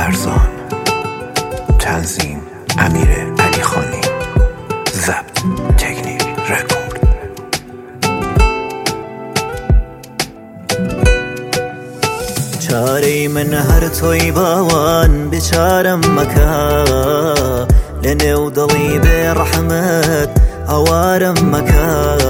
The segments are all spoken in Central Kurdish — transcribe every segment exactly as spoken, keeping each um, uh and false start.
لرزان. تنظیم امیر علی خانی. ضبط تکنیک رکورد. چارەی من هەر تۆی باوان بچارەم مەکە، لە نێو دڵی بێڕەحمەت هەوارم مەکە.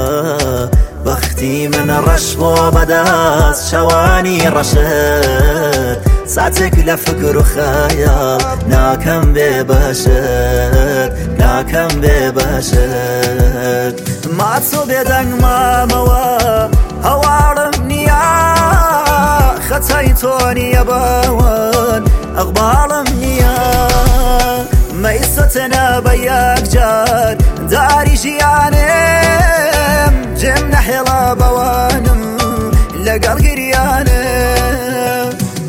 بەختی من ڕەش بۆ بەدەست شەوانی ڕەشت، ساتێک لە فکر و خەیاڵ ناکەم بێ بەشت، ناکەم بێ بەشت. ماچۆ بێدەنگ مامەوە هەوارم نییە، خەتای تۆ نییە باوان ئەقباڵم نییە. مەیسەتەنە بە یەکجار داری ژیانم، جێم نەهێڵە بەوانم لەگەڵ گریانم.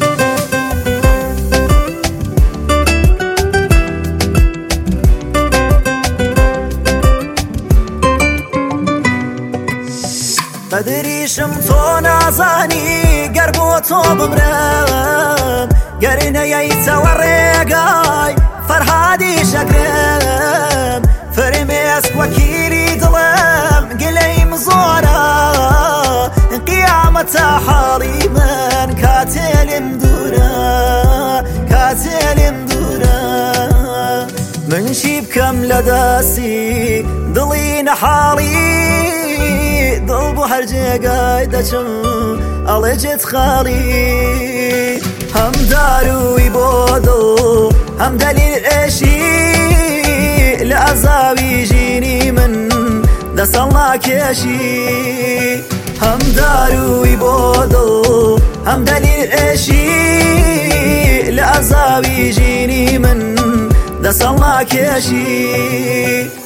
قەدریشم تۆ نازانی، گەر بۆ تۆ بمرم، گەر نەیەیتەوە ڕێگای فەرهادی شەکرم. فرمێسک وەکیلی دڵم گلەیم زۆرە، قیامەتە حاڵی من کاتێلم دوورە، کاتێلم دوورە. من چی بکەم لە دەستی دڵی نەحاڵی، دڵ بۆ هەر جێگای دەچم ئەڵێ جێت خاڵی. هەم داروی بۆ دڵ هەم دەلیل ئێشی، لە ئەزاوی ژینی من دەسەڵ ناکێشی. هەم داروی بۆ دڵ هەم دەلیل ئێشی، لە ئەزاوی ژینی من دەسەڵ ناکێشی.